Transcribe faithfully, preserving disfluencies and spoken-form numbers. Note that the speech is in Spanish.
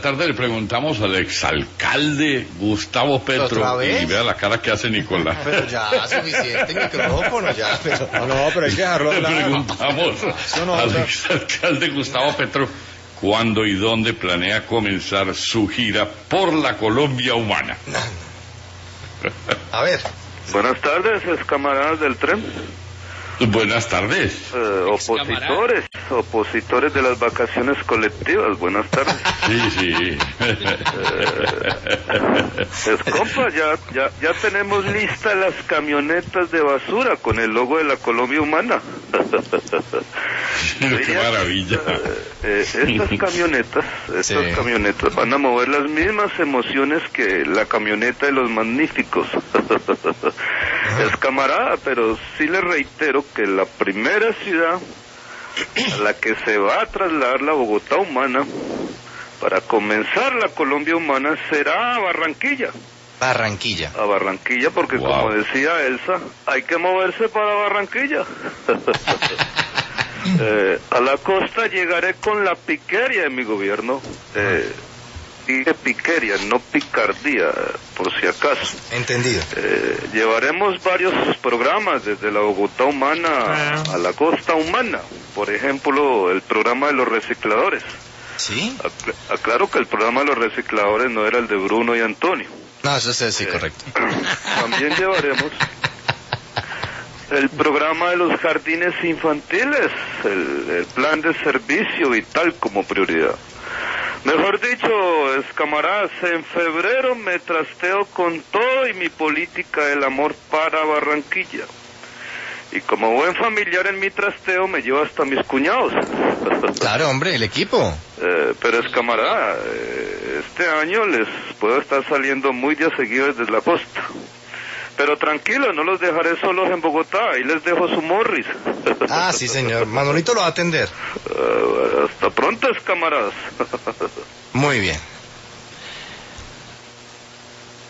tarde le preguntamos al exalcalde Gustavo Petro y vea la cara que hace Nicolás. Pero ya, suficiente micrófono, ya. Pero... No, no, pero hay que dejarlo Le claro. preguntamos no, al no. exalcalde Gustavo Petro cuándo y dónde planea comenzar su gira por la Colombia humana. A ver. Buenas tardes, ex camaradas del tren. Buenas tardes. Eh, opositores, opositores de las vacaciones colectivas, buenas tardes. Sí, sí. Pues compa, ya, ya, ya tenemos listas las camionetas de basura con el logo de la Colombia humana. Qué maravilla. Eh, eh, estas camionetas, estas Sí. camionetas van a mover las mismas emociones que la camioneta de los magníficos. Es camarada, pero sí le reitero que la primera ciudad a la que se va a trasladar la Bogotá humana para comenzar la Colombia humana será Barranquilla. Barranquilla. A Barranquilla, porque Wow. como decía Elsa, hay que moverse para Barranquilla. eh, a la costa llegaré con la piquería de mi gobierno. Eh, dije piquería, no picardía, por si acaso. Entendido. Eh, llevaremos varios programas desde la Bogotá humana a la costa humana. Por ejemplo, el programa de los recicladores. ¿Sí? Ac- aclaro que el programa de los recicladores no era el de Bruno y Antonio. No, eso sí, sí, correcto. También llevaremos el programa de los jardines infantiles, el, el plan de servicio vital como prioridad. Mejor dicho, es camaradas, en febrero me trasteo con todo y mi política del amor para Barranquilla. Y como buen familiar en mi trasteo me llevo hasta mis cuñados. Claro, hombre, el equipo. Eh, pero es camarada, eh, este año les puedo estar saliendo muy días seguidos desde la costa. Pero tranquilo, no los dejaré solos en Bogotá, ahí les dejo su Morris. Ah, sí, señor. Manolito lo va a atender. Eh, hasta pronto, camaradas. Muy bien.